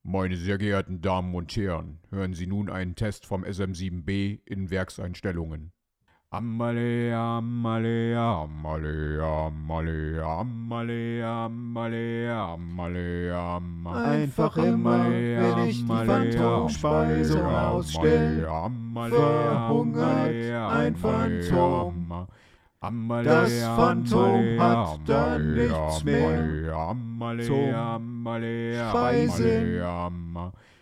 Meine sehr geehrten Damen und Herren, hören Sie nun einen Test vom SM7B in Werkseinstellungen. Amale, amale, amale, amale, amale, amale, amale, amale. Einfach immer, wenn ich die Phantomspeisung ausstell, verhungert ein Phantom. Das Phantom hat dann nichts mehr zum Speisen.